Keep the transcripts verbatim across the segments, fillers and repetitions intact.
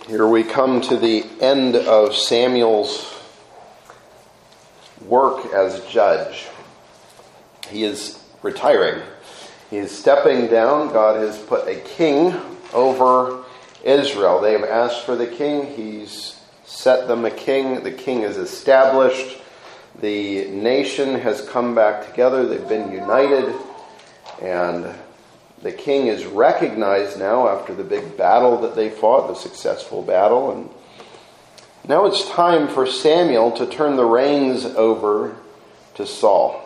Here we come to the end of Samuel's work as judge. He is retiring. He is stepping down. God has put a king over Israel. They have asked for the king. He's set them a king. The king is established. The nation has come back together. They've been united. And the king is recognized now after the big battle that they fought, the successful battle. And now it's time for Samuel to turn the reins over to Saul.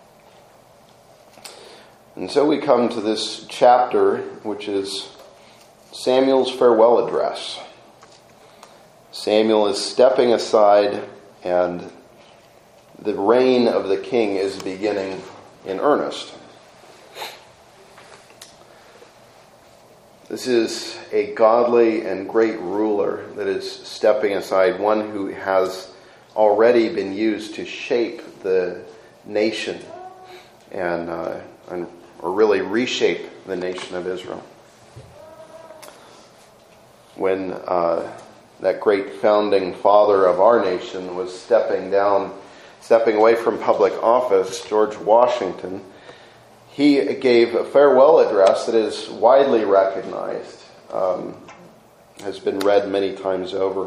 And so we come to this chapter, which is Samuel's farewell address. Samuel is stepping aside, and the reign of the king is beginning in earnest. This is a godly and great ruler that is stepping aside, one who has already been used to shape the nation and, uh, and or really reshape the nation of Israel. When uh, that great founding father of our nation was stepping down, stepping away from public office, George Washington, he gave a farewell address that is widely recognized, um, has been read many times over.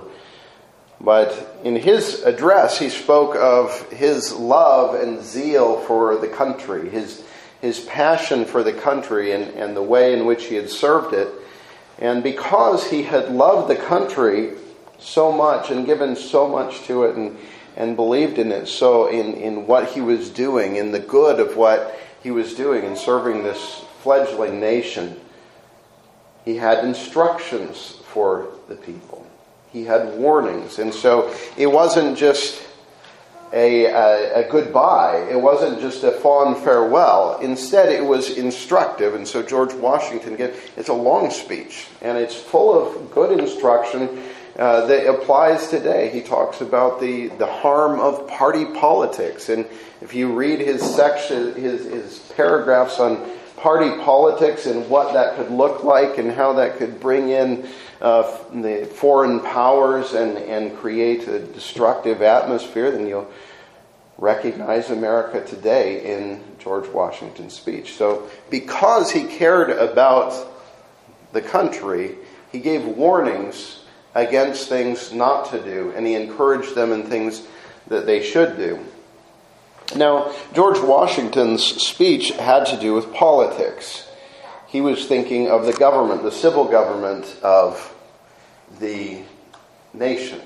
But in his address, he spoke of his love and zeal for the country, his his passion for the country and, and the way in which he had served it. And because he had loved the country so much and given so much to it and, and believed in it, so in, in what he was doing, in the good of what he was doing in serving this fledgling nation, he had instructions for the people. He had warnings. And so it wasn't just a, a, a goodbye. It wasn't just a fond farewell. Instead, it was instructive. And so George Washington, again, it's a long speech, and it's full of good instruction uh, that applies today. He talks about the, the harm of party politics. And if you read his section, his, his paragraphs on party politics and what that could look like and how that could bring in uh, the foreign powers and, and create a destructive atmosphere, then you'll recognize America today in George Washington's speech. So because he cared about the country, he gave warnings against things not to do, and he encouraged them in things that they should do. Now, George Washington's speech had to do with politics. He was thinking of the government, the civil government of the nation.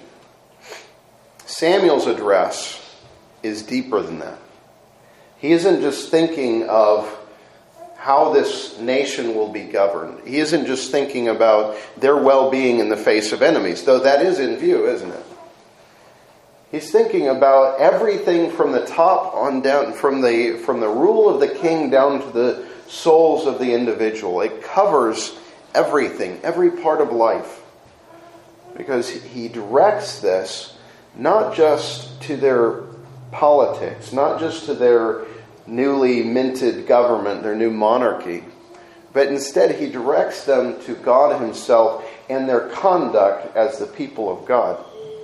Samuel's address is deeper than that. He isn't just thinking of how this nation will be governed. He isn't just thinking about their well-being in the face of enemies, though that is in view, isn't it? He's thinking about everything from the top on down, from the from the rule of the king down to the souls of the individual. It covers everything, every part of life. Because he directs this not just to their politics, not just to their newly minted government, their new monarchy, but instead he directs them to God himself and their conduct as the people of God.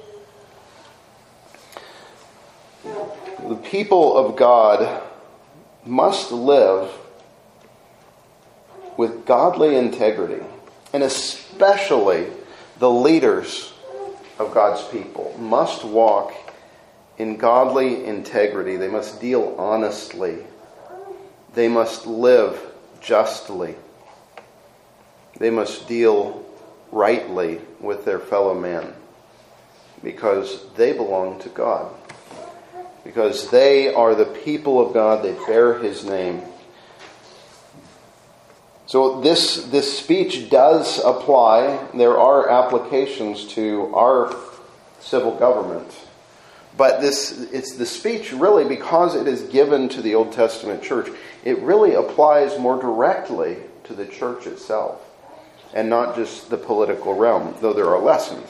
The people of God must live with godly integrity, and especially the leaders of God's people must walk in godly integrity. They must deal honestly. They must live justly. They must deal rightly with their fellow man, because they belong to God. Because they are the people of God, they bear his name. So this, this speech does apply. There are applications to our civil government. But this it's the speech really, because it is given to the Old Testament church, it really applies more directly to the church itself, and not just the political realm, though there are lessons.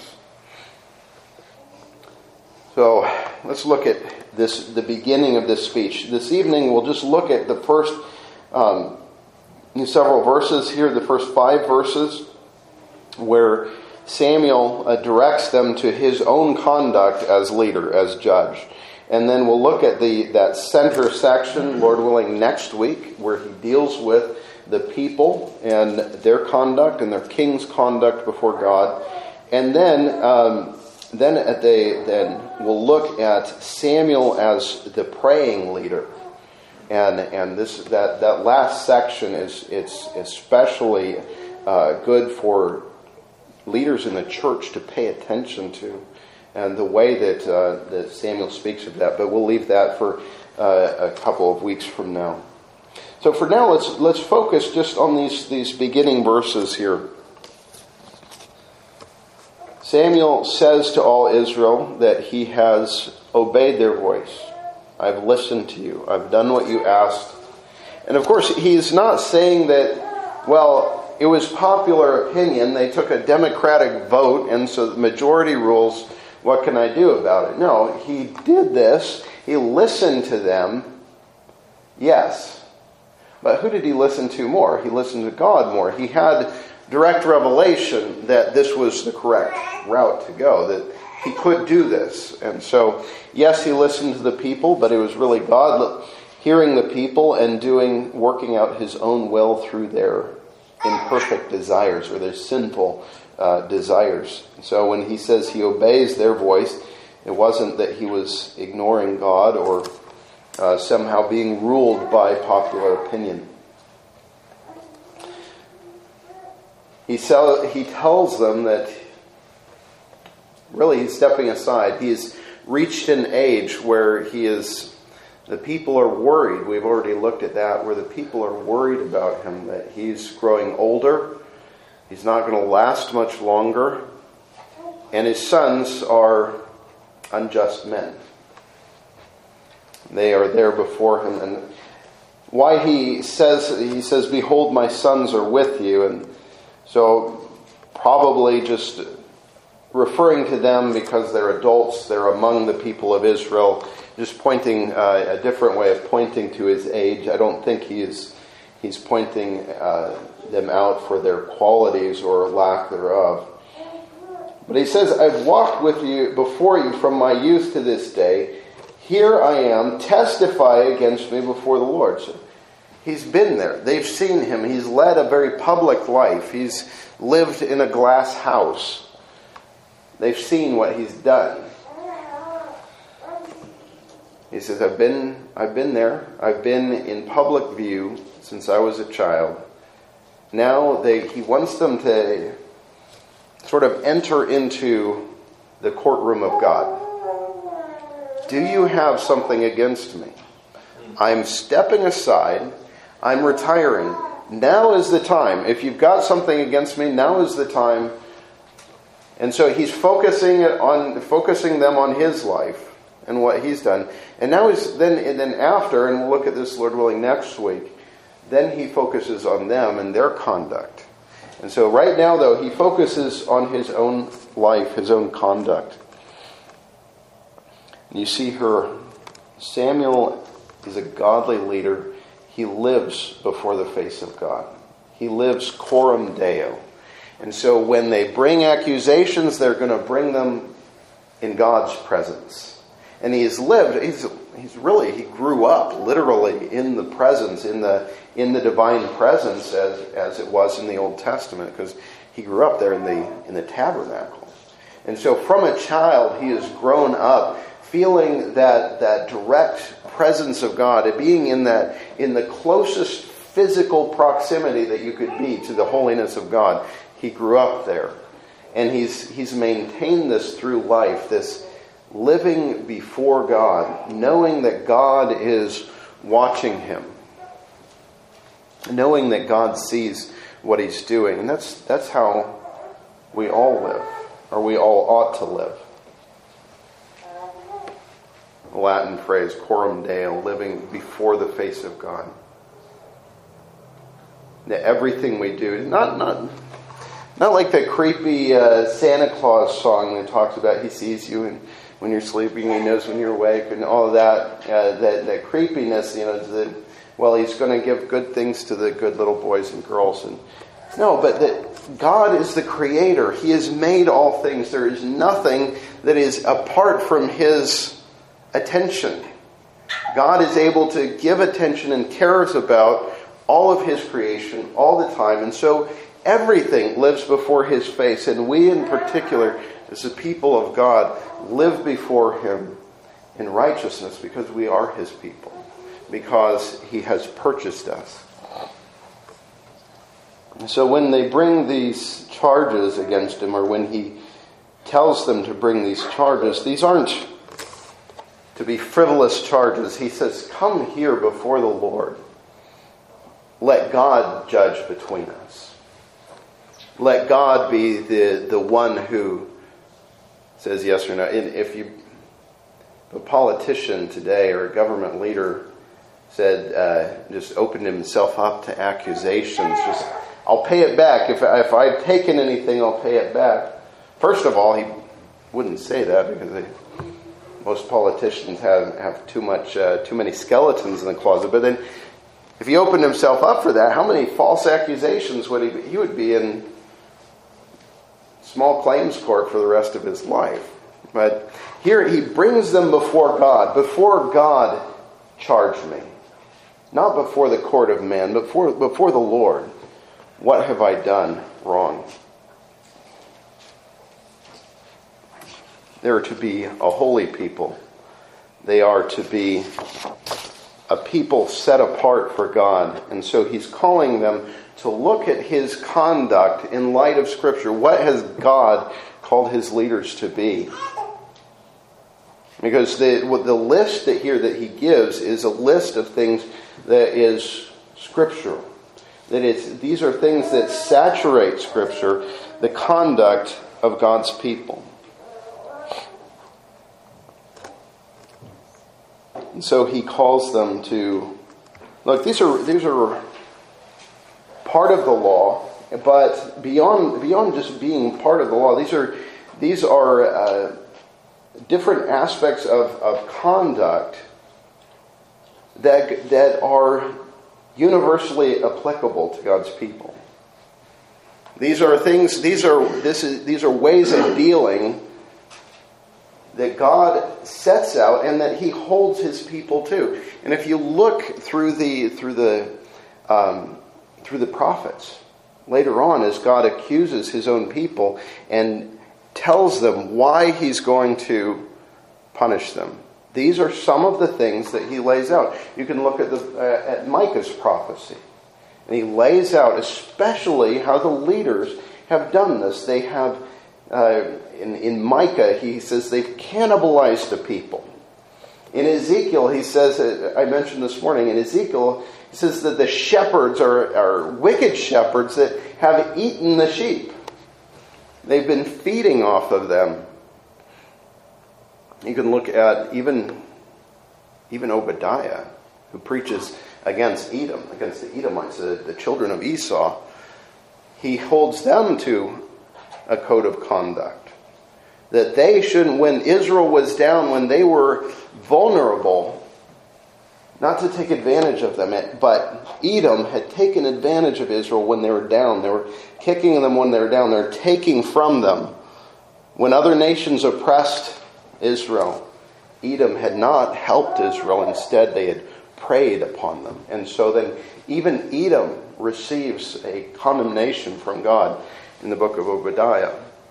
So let's look at this, the beginning of this speech. This evening we'll just look at the first um, several verses here, the first five verses, where Samuel uh, directs them to his own conduct as leader, as judge. And then we'll look at the that center section, Lord willing, next week, where he deals with the people and their conduct and their king's conduct before God. And then um, then at the then we'll look at Samuel as the praying leader. And and this that, that last section is it's especially uh, good for leaders in the church to pay attention to, and the way that uh, that Samuel speaks of that. But we'll leave that for uh, a couple of weeks from now. So for now, let's let's focus just on these these beginning verses here. Samuel says to all Israel that he has obeyed their voice. I've listened to you. I've done what you asked. And of course, he's not saying that, well, it was popular opinion. They took a democratic vote, and so the majority rules. What can I do about it? No, he did this. He listened to them. Yes. But who did he listen to more? He listened to God more. He had direct revelation that this was the correct route to go, that he could do this. And so, yes, he listened to the people, but it was really God hearing the people and doing, working out his own will through their imperfect desires or their sinful uh, desires. So when he says he obeys their voice, it wasn't that he was ignoring God or uh, somehow being ruled by popular opinion. He, sell, he tells them that really he's stepping aside. He's reached an age where he is, the people are worried. We've already looked at that, where the people are worried about him, that he's growing older. He's not going to last much longer. And his sons are unjust men. They are there before him. And why he says, he says, behold, my sons are with you. And so probably just referring to them because they're adults, they're among the people of Israel, just pointing uh, a different way of pointing to his age. I don't think he's he's pointing uh, them out for their qualities or lack thereof. But he says, I've walked with you before you from my youth to this day. Here I am, testify against me before the Lord. So he's been there. They've seen him. He's led a very public life. He's lived in a glass house. They've seen what he's done. He says, I've been I've been there. I've been in public view since I was a child. Now they he wants them to sort of enter into the courtroom of God. Do you have something against me? I'm stepping aside. I'm retiring. Now is the time. If you've got something against me, now is the time. And so he's focusing on focusing them on his life and what he's done. And now he's then and then after, and we'll look at this, Lord willing, next week. Then he focuses on them and their conduct. And so right now, though, he focuses on his own life, his own conduct. And you see here, Samuel is a godly leader. He lives before the face of God. He lives coram Deo. And so when they bring accusations, they're going to bring them in God's presence. And he has lived, he's he's really, he grew up literally in the presence, in the in the divine presence as, as it was in the Old Testament, because he grew up there in the in the tabernacle. And so from a child, he has grown up feeling that that direct presence of God, being in that in the closest physical proximity that you could be to the holiness of God. He grew up there. And he's he's maintained this through life, this living before God, knowing that God is watching him, knowing that God sees what he's doing. And that's that's how we all live, or we all ought to live. The Latin phrase, coram Deo, living before the face of God. That everything we do, not not not like that creepy uh, Santa Claus song that talks about he sees you and when you're sleeping, he knows when you're awake, and all of that, uh, that, that creepiness, you know, the, well, he's going to give good things to the good little boys and girls, and No, but that God is the creator. He has made all things. There is nothing that is apart from his attention. God is able to give attention and cares about all of his creation all the time. And so everything lives before his face. And we in particular, as the people of God, live before him in righteousness because we are his people. Because he has purchased us. So when they bring these charges against him, or when he tells them to bring these charges, these aren't to be frivolous charges. He says, come here before the Lord. Let God judge between us. Let God be the, the one who says yes or no. And if you, a politician today or a government leader said, uh, just opened himself up to accusations, just, I'll pay it back. If, if I've taken anything, I'll pay it back. First of all, he wouldn't say that because they, most politicians have, have too much, uh, too many skeletons in the closet. But then, if he opened himself up for that, how many false accusations would he be? He would be in small claims court for the rest of his life. But here he brings them before God. Before God, charge me. Not before the court of man, but before, before the Lord. What have I done wrong? They are to be a holy people. They are to be a people set apart for God. And so he's calling them to look at his conduct in light of Scripture. What has God called his leaders to be? Because the, the list that here that he gives is a list of things that is scriptural. That it's, these are things that saturate Scripture, the conduct of God's people. And so he calls them to, look, these are these are part of the law, but beyond beyond just being part of the law, these are these are uh, different aspects of, of conduct that that are universally applicable to God's people. These are things. These are this is these are ways of dealing that God sets out and that he holds his people to. And if you look through the through the um, through the prophets later on, as God accuses his own people and tells them why he's going to punish them, these are some of the things that he lays out. You can look at the uh, at Micah's prophecy, and he lays out especially how the leaders have done this. They have. Uh, in, in Micah, he says they've cannibalized the people. In Ezekiel, he says, uh, I mentioned this morning, in Ezekiel, he says that the shepherds are, are wicked shepherds that have eaten the sheep. They've been feeding off of them. You can look at even, even Obadiah, who preaches against Edom, against the Edomites, the, the children of Esau. He holds them to a code of conduct. That they shouldn't, when Israel was down, when they were vulnerable, not to take advantage of them, but Edom had taken advantage of Israel when they were down. They were kicking them when they were down. They were taking from them. When other nations oppressed Israel, Edom had not helped Israel. Instead, they had preyed upon them. And so then even Edom receives a condemnation from God in the book of Obadiah.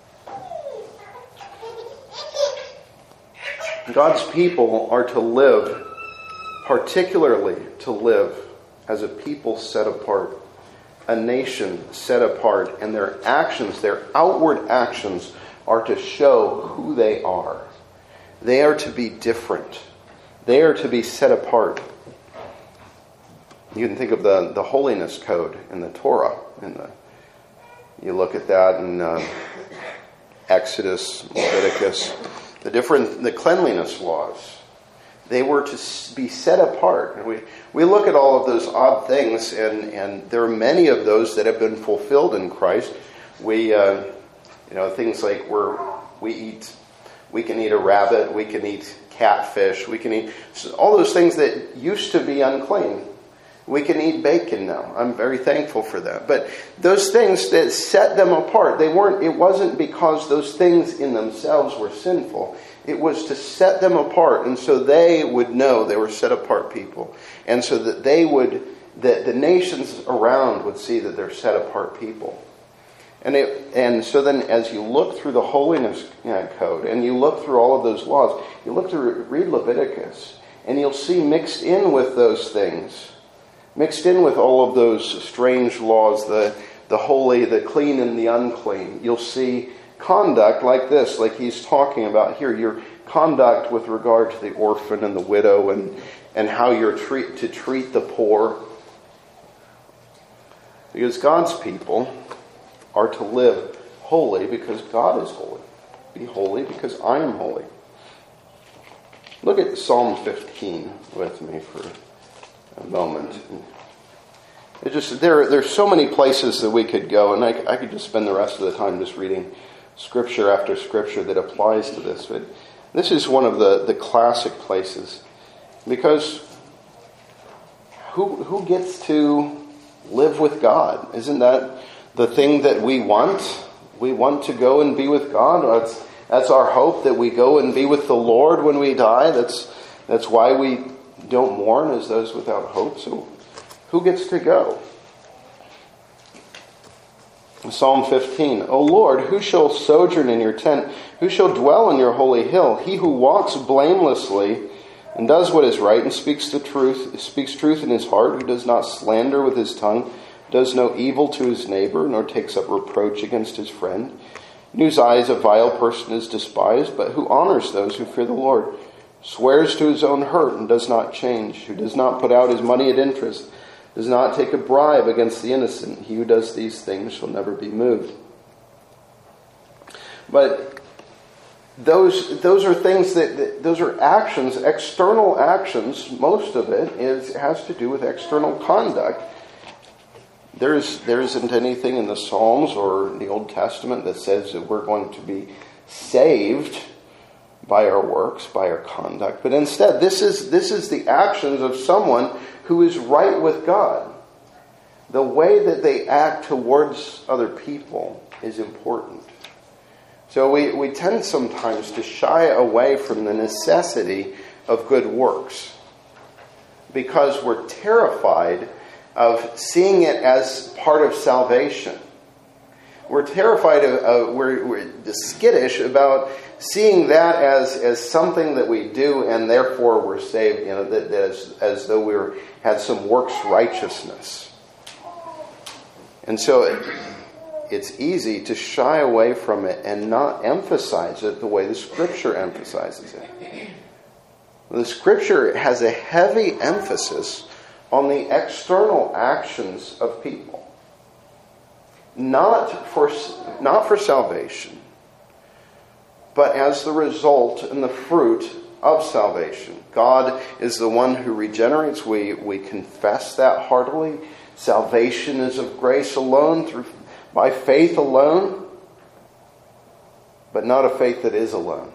God's people are to live, particularly to live as a people set apart, a nation set apart, and their actions, their outward actions, are to show who they are. They are to be different. They are to be set apart. You can think of the, the holiness code in the Torah, in the You look at that in uh, Exodus, Leviticus, the different, the cleanliness laws. They were to be set apart. And we, we look at all of those odd things, and, and there are many of those that have been fulfilled in Christ. We, uh, you know, things like we're, we eat, we can eat a rabbit, we can eat catfish, we can eat all those things that used to be unclean. We can eat bacon now. I'm very thankful for that. But those things that set them apart, they weren't, it wasn't because those things in themselves were sinful. It was to set them apart, and so they would know they were set apart people. And so that they would, that the nations around would see that they're set apart people. And it, and so then as you look through the holiness code, and you look through all of those laws, you look through, read Leviticus, and you'll see mixed in with those things, mixed in with all of those strange laws, the, the holy, the clean, and the unclean, you'll see conduct like this, like he's talking about here, your conduct with regard to the orphan and the widow, and, and how you're treat, to treat the poor. Because God's people are to live holy because God is holy. Be holy because I am holy. Look at Psalm fifteen with me for a moment. It just there there's so many places that we could go, and I, I could just spend the rest of the time just reading scripture after scripture that applies to this. But this is one of the, the classic places, because who who gets to live with God? Isn't that the thing that we want? We want to go and be with God. That's that's our hope, that we go and be with the Lord when we die. That's that's why we don't mourn as those without hope. So who gets to go? Psalm fifteen. O Lord, who shall sojourn in your tent? Who shall dwell in your holy hill? He who walks blamelessly and does what is right and speaks the truth, speaks truth in his heart, who does not slander with his tongue, does no evil to his neighbor, nor takes up reproach against his friend, in whose eyes a vile person is despised, but who honors those who fear the Lord, swears to his own hurt and does not change, who does not put out his money at interest, does not take a bribe against the innocent. He who does these things shall never be moved. But those those are things that, that those are actions, external actions. Most of it is has to do with external conduct. There's there isn't anything in the Psalms or the Old Testament that says that we're going to be saved by our works, by our conduct. But instead, this is this is the actions of someone who is right with God. The way that they act towards other people is important. So we, we tend sometimes to shy away from the necessity of good works because we're terrified of seeing it as part of salvation. We're terrified of, uh, we're, we're skittish about seeing that as, as something that we do and therefore we're saved, you know, that, that as, as though we were, had some works righteousness. And so it, it's easy to shy away from it and not emphasize it the way the Scripture emphasizes it. The Scripture has a heavy emphasis on the external actions of people. Not for, not for salvation, but as the result and the fruit of salvation. God is the one who regenerates. We, we confess that heartily. Salvation is of grace alone, through by faith alone, but not a faith that is alone.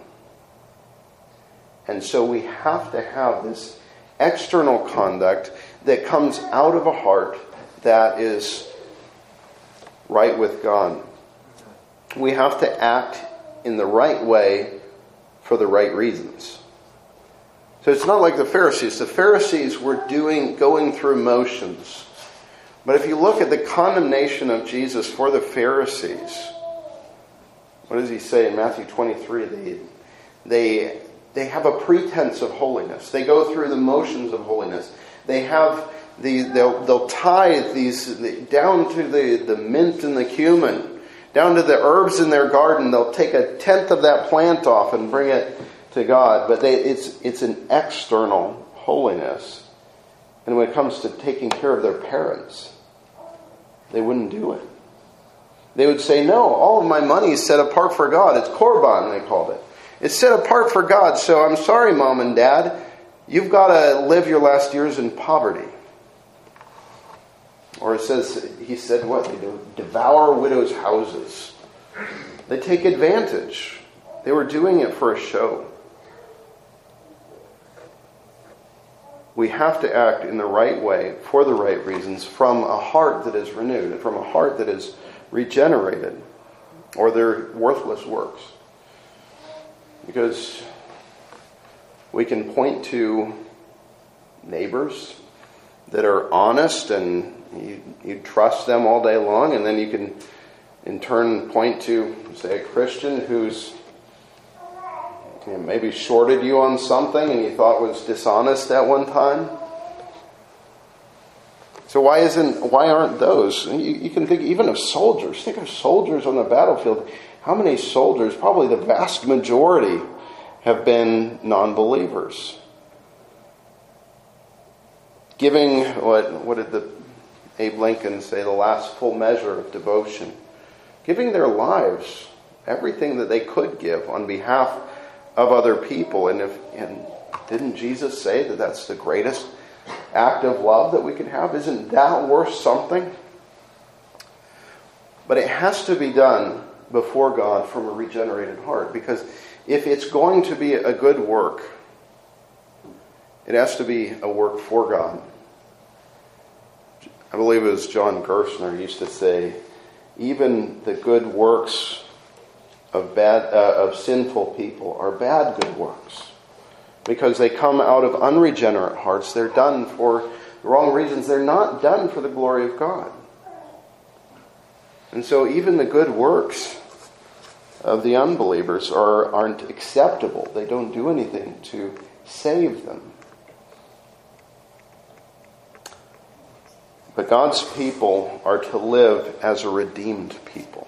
And so we have to have this external conduct that comes out of a heart that is right with God. We have to act in the right way for the right reasons. So it's not like the Pharisees. The Pharisees were doing, going through motions. But if you look at the condemnation of Jesus for the Pharisees, what does he say in Matthew twenty-three? They, they, they have a pretense of holiness. They go through the motions of holiness. They have the, they'll, they'll tithe these down to the, the mint and the cumin, down to the herbs in their garden. They'll take a tenth of that plant off and bring it to God. But they, it's it's an external holiness. And when it comes to taking care of their parents, they wouldn't do it. They would say, no, all of my money is set apart for God. It's Korban, they called it. It's set apart for God, so I'm sorry, Mom and Dad. You've got to live your last years in poverty. Or it says, he said what? They devour widows' houses. They take advantage. They were doing it for a show. we have to act in the right way, for the right reasons, from a heart that is renewed, from a heart that is regenerated, or they're worthless works. Because we can point to neighbors that are honest and you, you trust them all day long, and then you can in turn point to, say, a Christian who's you know, maybe shorted you on something and you thought was dishonest at one time. So why isn't why aren't those? You, you can think even of soldiers. Think of soldiers on the battlefield. How many soldiers, probably the vast majority, have been non-believers? Giving, what what did the Abe Lincoln say, the last full measure of devotion. Giving their lives, everything that they could give on behalf of other people. And if and didn't Jesus say that that's the greatest act of love that we could have? Isn't that worth something? But it has to be done before God from a regenerated heart. Because if it's going to be a good work, it has to be a work for God. I believe it was John Gerstner used to say, even the good works of bad, uh, of sinful people are bad good works. Because they come out of unregenerate hearts. They're done for the wrong reasons. They're not done for the glory of God. And so even the good works of the unbelievers are, aren't acceptable. They don't do anything to save them. But God's people are to live as a redeemed people.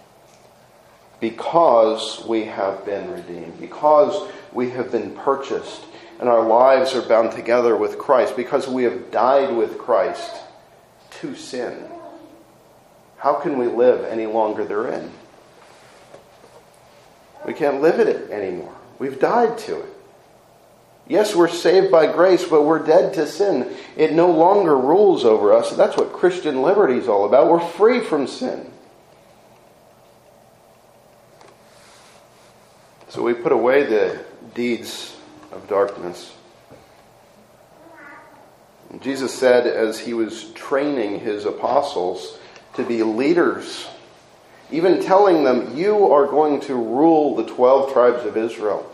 Because we have been redeemed. Because we have been purchased. And our lives are bound together with Christ. Because we have died with Christ to sin. How can we live any longer therein? We can't live in it anymore. We've died to it. Yes, we're saved by grace, but we're dead to sin. It no longer rules over us. That's what Christian liberty is all about. We're free from sin. So we put away the deeds of darkness. And Jesus said, as he was training his apostles to be leaders, even telling them, you are going to rule the twelve tribes of Israel.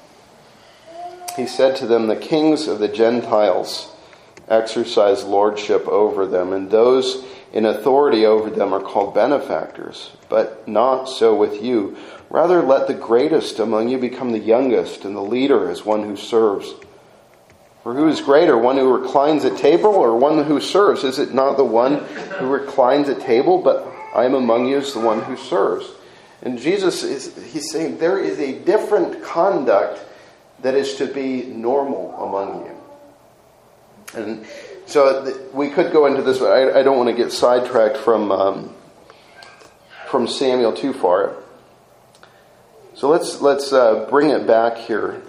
He said to them, the kings of the Gentiles exercise lordship over them, and those in authority over them are called benefactors. But not so with you. Rather, let the greatest among you become the youngest, and the leader as one who serves. For who is greater, one who reclines at table or one who serves? Is it not the one who reclines at table? But I am among you as the one who serves. And Jesus is he's saying there is a different conduct that is to be normal among you. And so th- we could go into this, but I, I don't want to get sidetracked from um, from Samuel too far. So let's let's uh, bring it back here.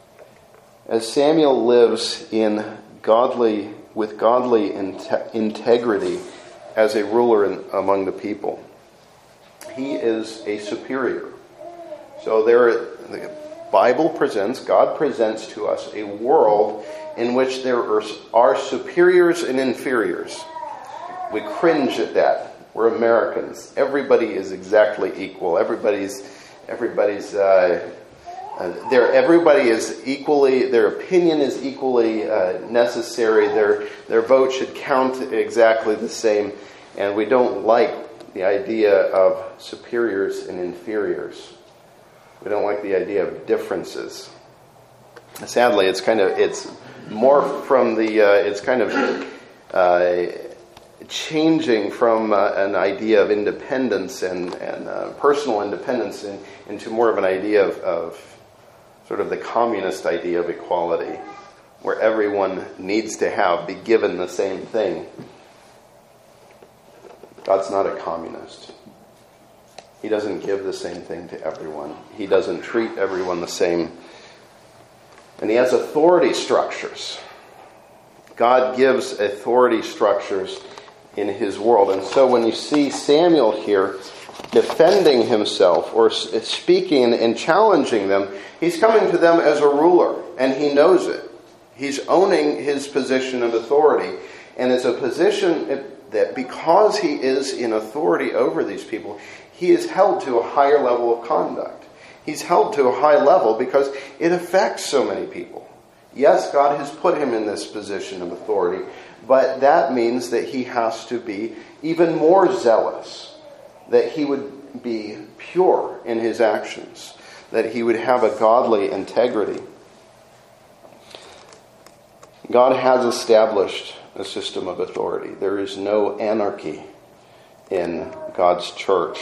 As Samuel lives in godly with godly inte- integrity as a ruler in, among the people, he is a superior. So there, the Bible presents, God presents to us a world in which there are, are superiors and inferiors. We cringe at that. We're Americans. Everybody is exactly equal. Everybody's, everybody's, uh, uh, there. Everybody is equally. Their opinion is equally uh, necessary. Their their vote should count exactly the same. And we don't like the idea of superiors and inferiors. We don't like the idea of differences. Sadly, it's kind of it's more from the uh, it's kind of uh, changing from uh, an idea of independence and and uh, personal independence in, into more of an idea of, of sort of the communist idea of equality, where everyone needs to have be given the same thing. God's not a communist. He doesn't give the same thing to everyone. He doesn't treat everyone the same. And he has authority structures. God gives authority structures in his world. And so when you see Samuel here defending himself or speaking and challenging them, he's coming to them as a ruler, and he knows it. He's owning his position of authority. And it's a position that because he is in authority over these people, he is held to a higher level of conduct. He's held to a high level because it affects so many people. Yes, God has put him in this position of authority, but that means that he has to be even more zealous, that he would be pure in his actions, that he would have a godly integrity. God has established a system of authority. There is no anarchy in God's church.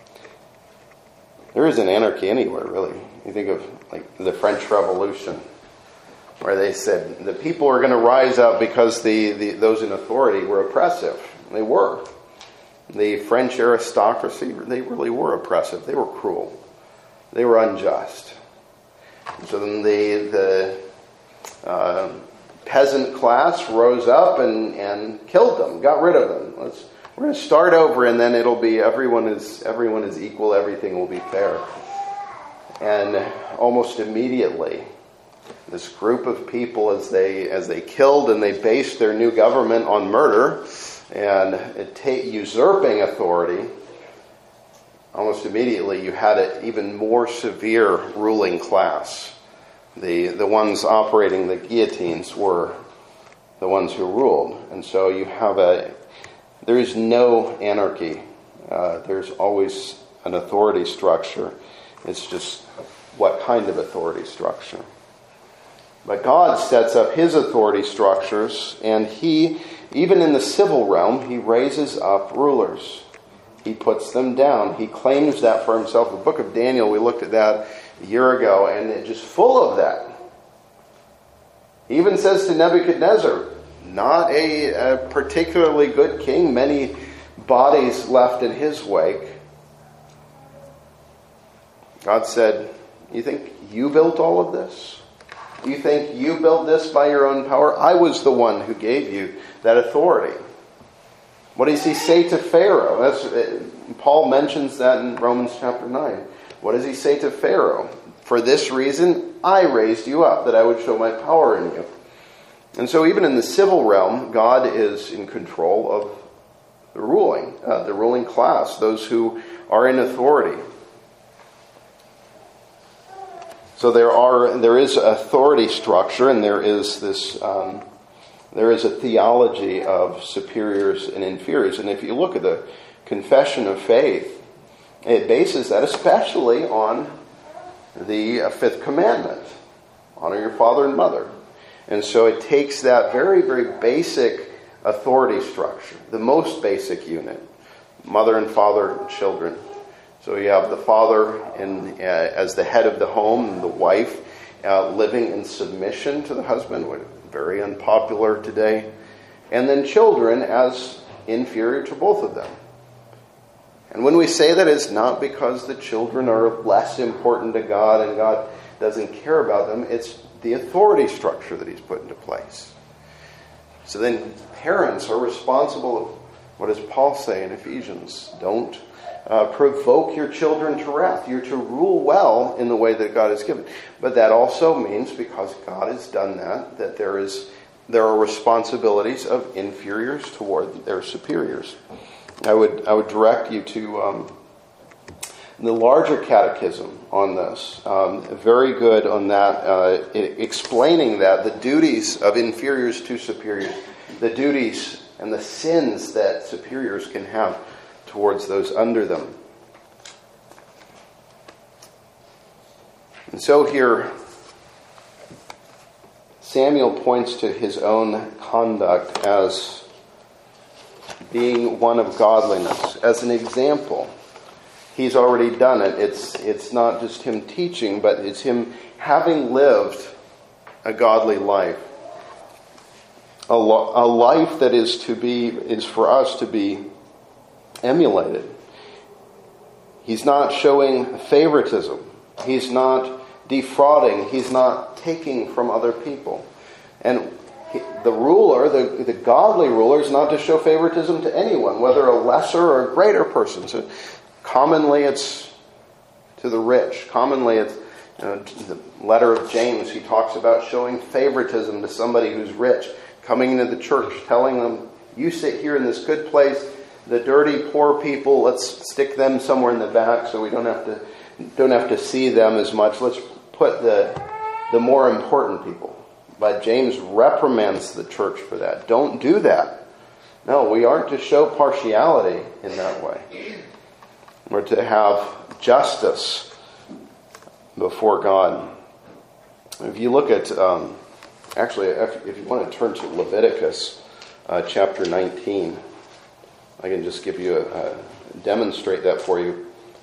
There isn't anarchy anywhere, really. You think of like the French Revolution, where they said the people are going to rise up because the, the those in authority were oppressive. They were. The French aristocracy, they really were oppressive. They were cruel. They were unjust. So then the the uh, peasant class rose up and, and killed them, got rid of them. Let's, we're going to start over, and then it'll be everyone is everyone is equal. Everything will be fair. And almost immediately, this group of people, as they as they killed and they based their new government on murder and it ta- usurping authority, almost immediately you had an even more severe ruling class. The the ones operating the guillotines were the ones who ruled, and so you have a there is no anarchy. Uh, there's always an authority structure. It's just what kind of authority structure. But God sets up his authority structures, and he, even in the civil realm, he raises up rulers. He puts them down. He claims that for himself. The book of Daniel, we looked at that a year ago, and it's just full of that. He even says to Nebuchadnezzar, not a, a particularly good king, many bodies left in his wake. God said, you think you built all of this? You think you built this by your own power? I was the one who gave you that authority. What does he say to Pharaoh? That's, uh, Paul mentions that in Romans chapter nine. What does he say to Pharaoh? For this reason, I raised you up, that I would show my power in you. And so even in the civil realm, God is in control of the ruling, uh, the ruling class, those who are in authority. So there are there is authority structure, and there is this um, there is a theology of superiors and inferiors. And if you look at the Confession of Faith, it bases that especially on the uh, fifth commandment: honor your father and mother. And so it takes that very, very basic authority structure, the most basic unit, mother and father and children. So you have the father in, uh, as the head of the home, and the wife uh, living in submission to the husband, which is very unpopular today. And then children as inferior to both of them. And when we say that, it's not because the children are less important to God and God doesn't care about them. It's the authority structure that he's put into place. So then parents are responsible. What does Paul say in Ephesians? Don't uh, provoke your children to wrath. You're to rule well in the way that God has given. But that also means, because God has done that, that there is there are responsibilities of inferiors toward their superiors. I would I would direct you to um, the larger catechism on this. Um, very good on that, uh, explaining that the duties of inferiors to superiors, the duties and the sins that superiors can have towards those under them. And so here, Samuel points to his own conduct as being one of godliness, as an example. He's already done it. It's it's not just him teaching, but it's him having lived a godly life. A, lo- a life that is to be is for us to be emulated. He's not showing favoritism. He's not defrauding. He's not taking from other people. And he, the ruler, the, the godly ruler, is not to show favoritism to anyone, whether a lesser or a greater person. So commonly it's to the rich. Commonly it's Uh, the letter of James, he talks about showing favoritism to somebody who's rich, coming into the church, telling them, you sit here in this good place, the dirty, poor people, let's stick them somewhere in the back so we don't have to don't have to see them as much. Let's put the the more important people. But James reprimands the church for that. Don't do that. No, we aren't to show partiality in that way. We're to have justice before God. If you look at, um, actually, if, if you want to turn to Leviticus uh, chapter nineteen, I can just give you a, a demonstrate that for you.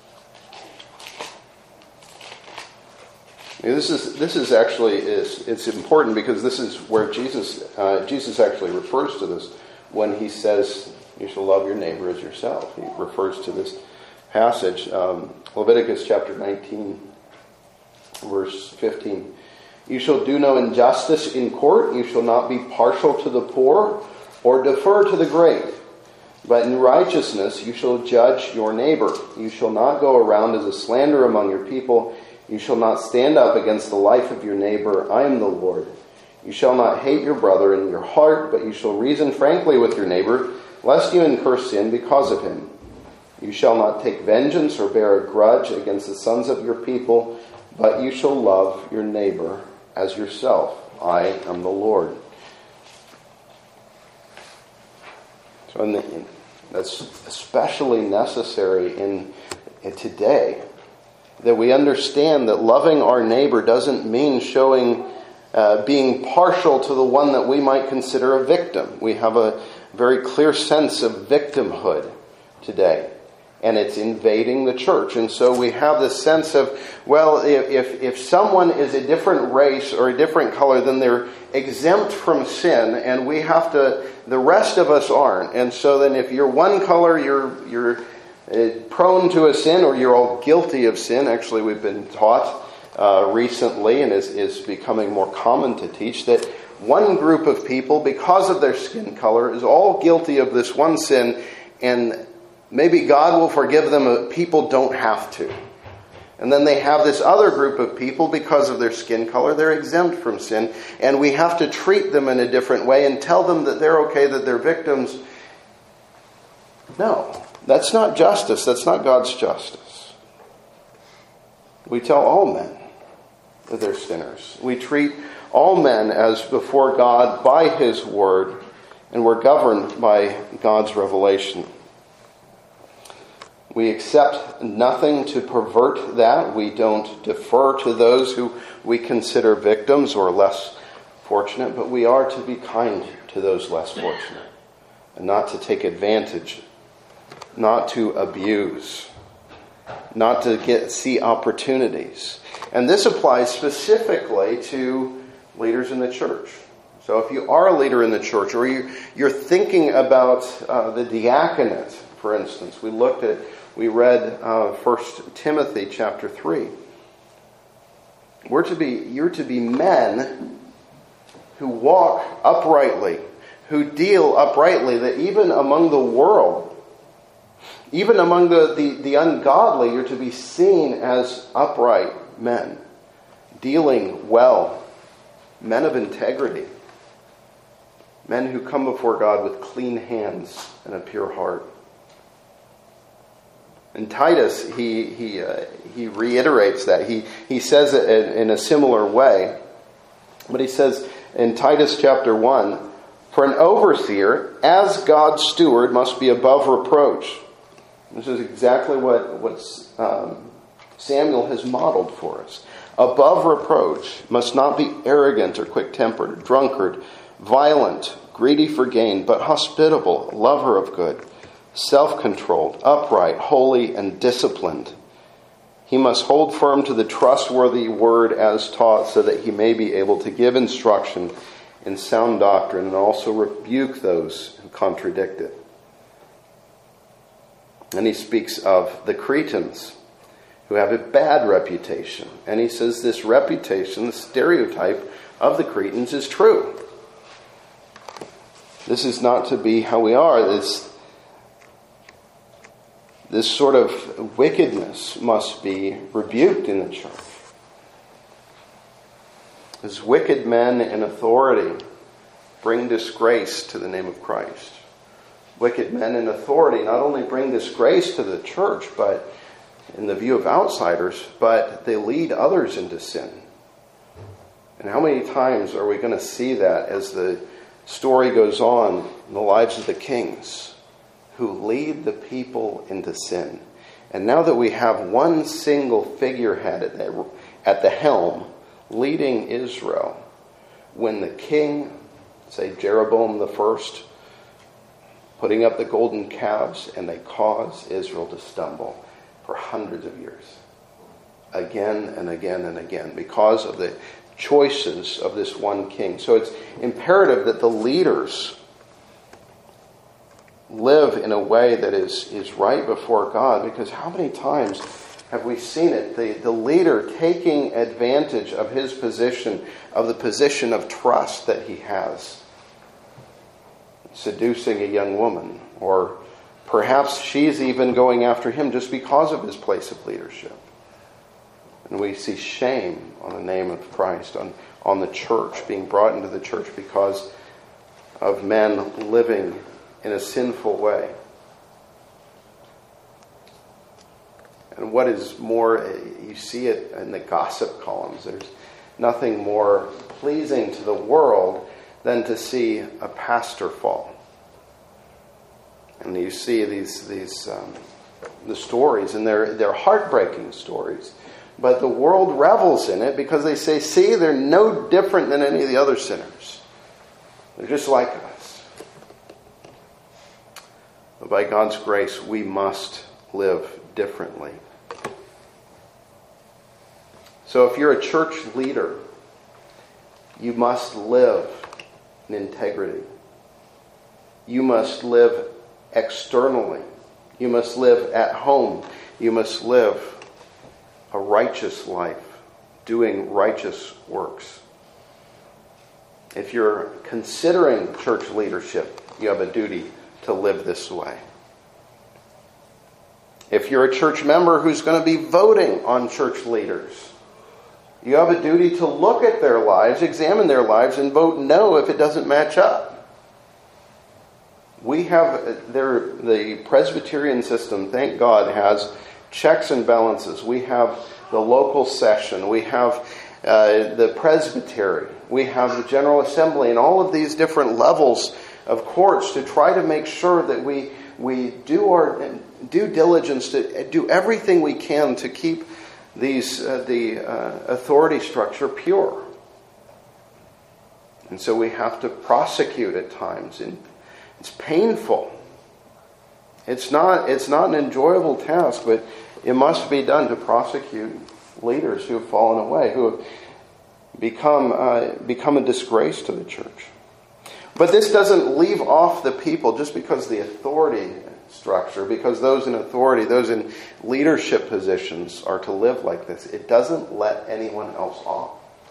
This is this is actually is it's important because this is where Jesus uh, Jesus actually refers to this when he says you shall love your neighbor as yourself. He refers to this passage, um, Leviticus chapter nineteen, verse fifteen. You shall do no injustice in court. You shall not be partial to the poor or defer to the great. But in righteousness you shall judge your neighbor. You shall not go around as a slanderer among your people. You shall not stand up against the life of your neighbor. I am the Lord. You shall not hate your brother in your heart, but you shall reason frankly with your neighbor, lest you incur sin because of him. You shall not take vengeance or bear a grudge against the sons of your people, but you shall love your neighbor as yourself. I am the Lord. So in the, that's especially necessary in, in today, that we understand that loving our neighbor doesn't mean showing, uh, being partial to the one that we might consider a victim. We have a very clear sense of victimhood today, and it's invading the church. And so we have this sense of, well, if if someone is a different race or a different color, then they're exempt from sin, and we have to, the rest of us aren't. And so then if you're one color, you're you're prone to a sin, or you're all guilty of sin. Actually, we've been taught uh, recently, and is, is becoming more common to teach, that one group of people, because of their skin color, is all guilty of this one sin, and maybe God will forgive them, but people don't have to. And then they have this other group of people, because of their skin color, they're exempt from sin, and we have to treat them in a different way and tell them that they're okay, that they're victims. No. That's not justice. That's not God's justice. We tell all men that they're sinners. We treat all men as before God by His word, and we're governed by God's revelation. We accept nothing to pervert that. We don't defer to those who we consider victims or less fortunate, but we are to be kind to those less fortunate and not to take advantage, not to abuse, not to get see opportunities. And this applies specifically to leaders in the church. So if you are a leader in the church, or you, you're thinking about uh, the diaconate, for instance, we looked at, we read uh, First Timothy chapter three. We're to be, you're to be men who walk uprightly, who deal uprightly, that even among the world, even among the, the, the ungodly, you're to be seen as upright men, dealing well, men of integrity, men who come before God with clean hands and a pure heart. In Titus, he he uh, he reiterates that. He he says it in, in a similar way, but he says in Titus chapter one, "For an overseer, as God's steward, must be above reproach." This is exactly what what um, Samuel has modeled for us. Above reproach, must not be arrogant or quick-tempered, drunkard, violent, greedy for gain, but hospitable, lover of good, self-controlled, upright, holy, and disciplined. He must hold firm to the trustworthy word as taught, so that he may be able to give instruction in sound doctrine and also rebuke those who contradict it. And he speaks of the Cretans, who have a bad reputation. And he says this reputation, the stereotype of the Cretans, is true. This is not to be how we are. This, this sort of wickedness must be rebuked in the church. As wicked men in authority bring disgrace to the name of Christ. Wicked men in authority not only bring disgrace to the church, but in the view of outsiders, but they lead others into sin. And how many times are we going to see that as the story goes on in the lives of the kings who lead the people into sin? And now that we have one single figurehead at the, at the helm leading Israel, when the king, say Jeroboam the first, putting up the golden calves, and they cause Israel to stumble for hundreds of years. Again and again and again, because of the choices of this one king. So it's imperative that the leaders live in a way that is, is right before God, because how many times have we seen it? The, the leader taking advantage of his position, of the position of trust that he has, seducing a young woman, or perhaps she's even going after him just because of his place of leadership. And we see shame on the name of Christ, on, on the church, being brought into the church because of men living in a sinful way. And what is more, you see it in the gossip columns. There's nothing more pleasing to the world than to see a pastor fall. And you see these these um, the stories, and they're they're heartbreaking stories. But the world revels in it because they say, see, they're no different than any of the other sinners. They're just like us. But by God's grace, we must live differently. So if you're a church leader, you must live in integrity. You must live externally. You must live at home. You must live a righteous life, doing righteous works. If you're considering church leadership, you have a duty to live this way. If you're a church member who's going to be voting on church leaders, you have a duty to look at their lives, examine their lives, and vote no if it doesn't match up. We have, there, the Presbyterian system, thank God, has checks and balances. We have the local session. We have uh, the presbytery. We have the General Assembly, and all of these different levels of courts to try to make sure that we we do our due diligence to do everything we can to keep these uh, the uh, authority structure pure. And so we have to prosecute at times, and it's painful. It's not it's not an enjoyable task, but it must be done to prosecute leaders who have fallen away, who have become uh, become a disgrace to the church. But this doesn't leave off the people just because the authority structure, because those in authority, those in leadership positions are to live like this. It doesn't let anyone else off.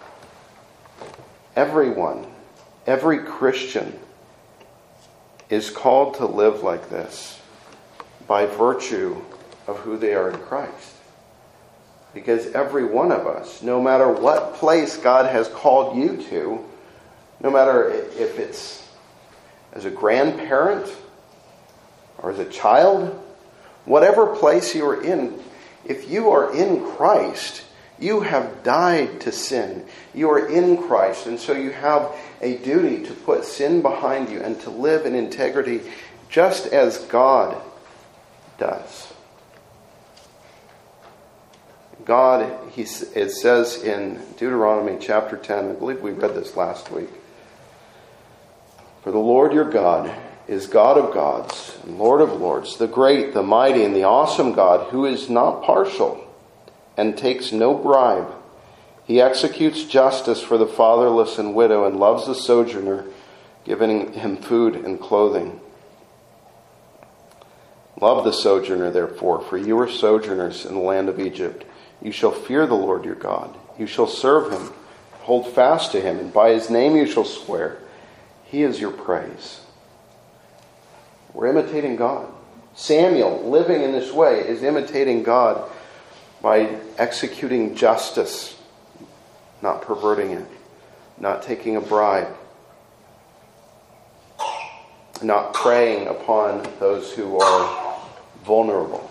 Everyone, every Christian is called to live like this by virtue of who they are in Christ. Because every one of us, no matter what place God has called you to, no matter if it's as a grandparent or as a child, whatever place you are in, if you are in Christ, you have died to sin. You are in Christ, and so you have a duty to put sin behind you and to live in integrity just as God does. God, he, it says in Deuteronomy chapter ten, I believe we read this last week, for the Lord your God is God of gods and Lord of lords, the great, the mighty, and the awesome God, who is not partial and takes no bribe. He executes justice for the fatherless and widow and loves the sojourner, giving him food and clothing. Love the sojourner, therefore, for you are sojourners in the land of Egypt. You shall fear the Lord your God. You shall serve him, hold fast to him, and by his name you shall swear. He is your praise. We're imitating God. Samuel, living in this way, is imitating God by executing justice, not perverting it. not taking a bribe, not preying upon those who are vulnerable.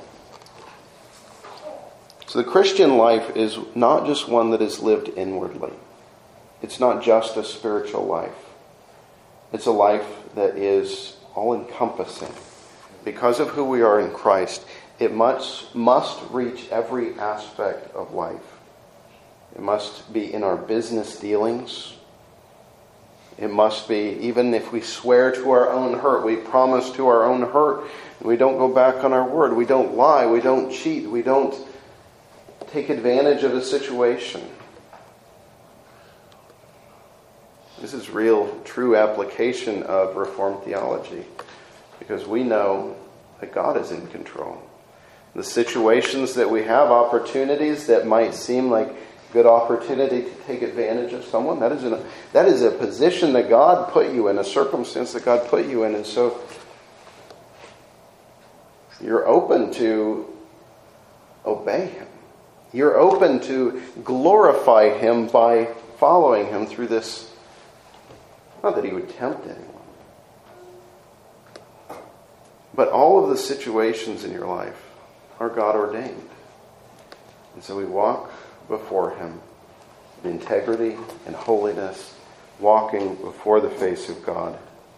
So the Christian life is not just one that is lived inwardly. It's not just a spiritual life. It's a life that is all-encompassing. Because of who we are in Christ, it must, must reach every aspect of life. It must be in our business dealings. It must be, even if we swear to our own hurt, we promise to our own hurt, we don't go back on our word, we don't lie, we don't cheat, we don't take advantage of a situation. This is real, true application of Reformed theology, because we know that God is in control. The situations that we have, opportunities that might seem like good opportunity to take advantage of someone, that is, a, that is a position that God put you in, a circumstance that God put you in. And so you're open to obey Him. You're open to glorify Him by following Him through this. Not that He would tempt anyone. But all of the situations in your life are God ordained. And so we walk before Him in integrity and holiness, walking before the face of God.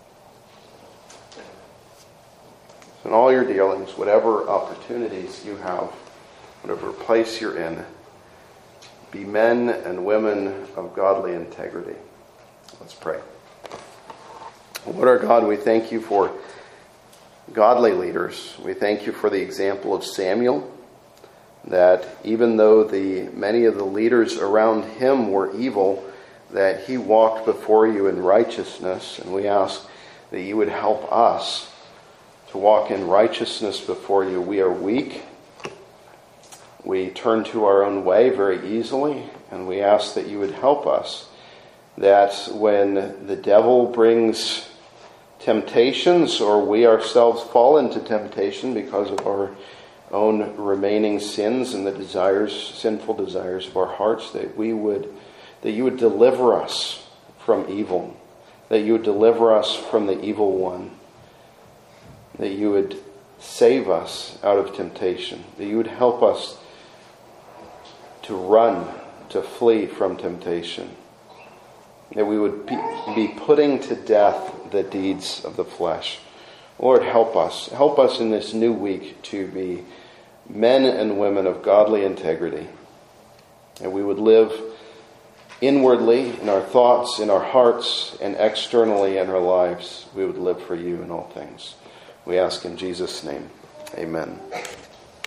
So in all your dealings, whatever opportunities you have, whatever place you're in, be men and women of godly integrity. Let's pray. Lord our God, we thank You for godly leaders. We thank You for the example of Samuel, that even though the many of the leaders around him were evil, that he walked before You in righteousness. And we ask that You would help us to walk in righteousness before You. We are weak. We turn to our own way very easily, and we ask that You would help us, that when the devil brings temptations, or we ourselves fall into temptation because of our own remaining sins and the desires, sinful desires of our hearts, that we would, that You would deliver us from evil, that You would deliver us from the evil one, that You would save us out of temptation, that You would help us to run, to flee from temptation, that we would be, be putting to death the deeds of the flesh. Lord, help us. Help us in this new week to be men and women of godly integrity. And we would live inwardly in our thoughts, in our hearts, and externally in our lives. We would live for You in all things. We ask in Jesus' name. Amen.